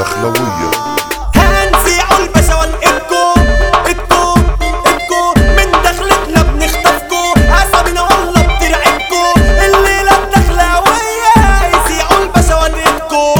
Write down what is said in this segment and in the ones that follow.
الدخلوية. هنزيعوا الباشا ونقبكو ابكو ابكو من دخلتنا بنخطفكو عصبنا والله بترعبكو الليلة الدخلاوية يزيعوا الباشا ونقبكو.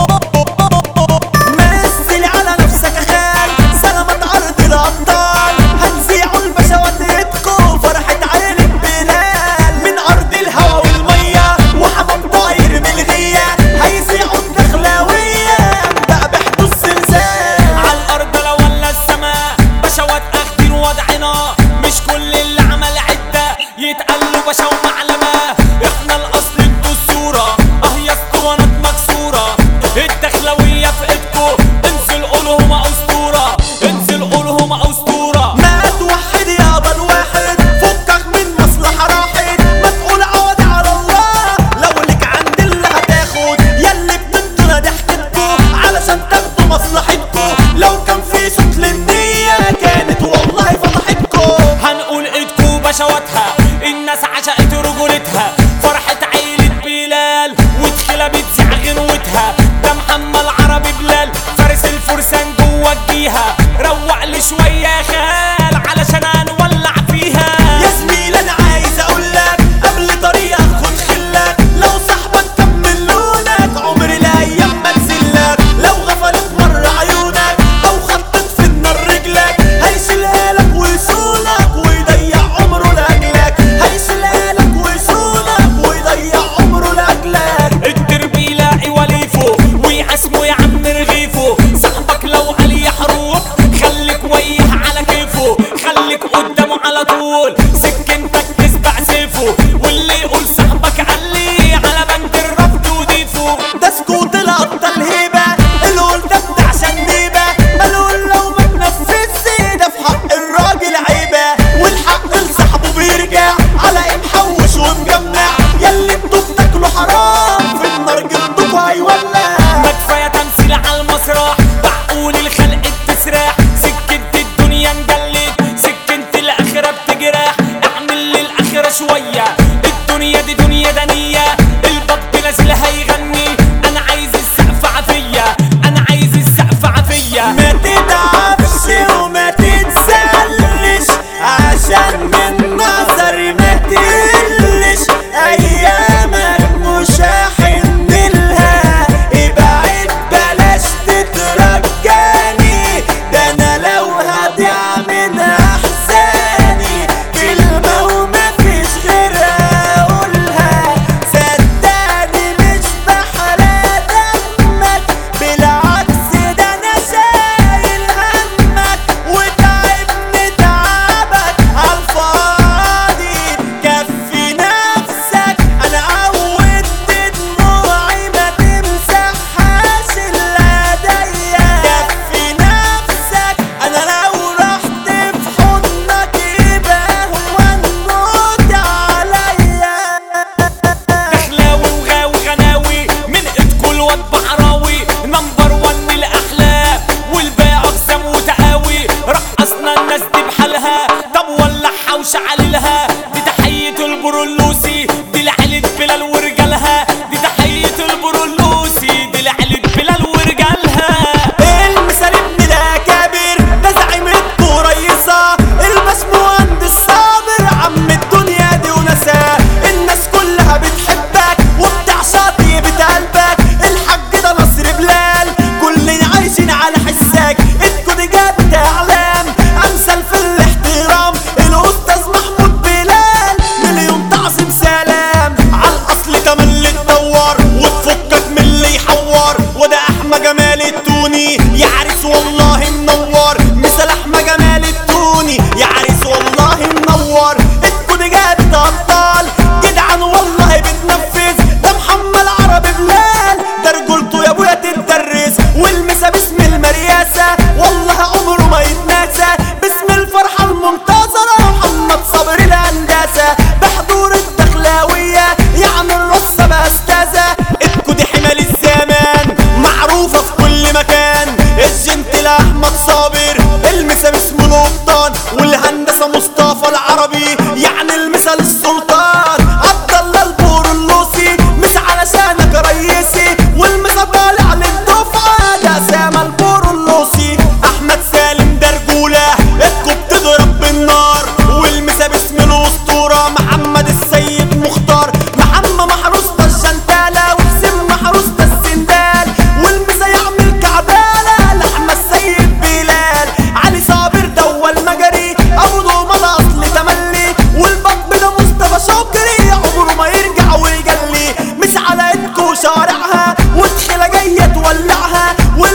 مثل على نفسك خال سلامة عرض الأبطال هنزيعوا الباشا ونقبكو فرحة عيلة بلال من أرض الهوا والمية وحمام طاير من الغية هيزيعوا الدخلاوية بقى بحدوث زلزال عالأرض لو ولا السماء بشوات أخدين وضعنا مش كل اللي عمل عدة يتقلوا باشا ومعلمة احنا الأصل انتوا الصورة يا اسطوانات مكسورة الدخلوية في ايدكو انزل قولهم أسطورة انزل قولهم أسطورة. ما توحد يابا الواحد فكك من مصلحة راحت ما تقول عوض على الله لو لك عند اللي هتاخد ياللي بتنطر ضحكتكو علشان تاخدوا مصلحتكو لو كان في صوت للنية كانت والله فضحتكو. هنقول ايدكو بشواتها الناس عشقت رجولتها فرحة عيلة بلال وتخيلة بتزيع غنوتها ده محمد عربي بلال فارس الفرسان جوا الجيهة روق لي شوية يا خال علشان هنولع فيها. يا زميل انا عايز اقولك قبل طريقك خد خلك لو صاحبك كمل لونك عمر الايام ما تزلك لو غفلت مرة عيونك او خطت في النار رجلك هيشيلها لك ويصونك ويضيع عمره لاجلك هيشيلها لك ويصونك ويضيع عمره لاجلك. الدرب يلاقي وليفه ويعسمه يا عم رغيفه صاحبك لو عليه حروب خليك وياه على كيفه خليك قدامه على طول سكنتك تسبع سيفه واللي يقول صاحبك عليه على بند الرفض وضيفه. ده سكوت الابطال هيبة القول ده بتاع شنيبة ملول لو ما تنفذش ده في حق الراجل عيبة والحق لصاحبه بيرجع على ايه محوش ومجمع ياللي انتوا بتاكلوا حرام في النار جلدكوا هيولع. ما كفايه تمثيل على المسرح معقول الخلق بتسرح سكنت الدنيا مجلد سكنت الاخره بتجرح اعمل للاخره شويه الدنيا دي دنيا دنيه البط نازل هيغني انا عايز السقف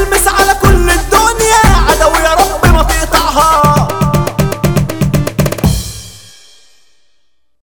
والمس